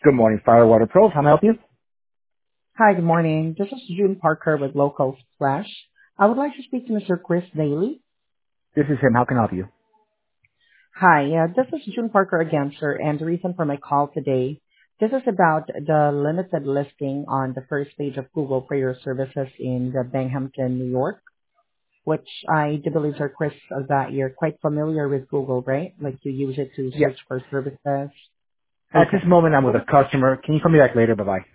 Good morning, Firewater Pros. How may I help you? Hi, good morning. This is June Parker with Local Splash. I would like to speak to Mr. Chris Daly. This is him. How can I help you? Hi, this is June Parker again, sir, and the reason for my call today, this is about the limited listing on the first page of Google for your services in the Binghamton, New York, which I do believe, Sir Chris, that you're quite familiar with Google, right? Like you use it to Yes. search for services. At this Okay. moment, I'm with a customer. Can you call me back later? Bye-bye.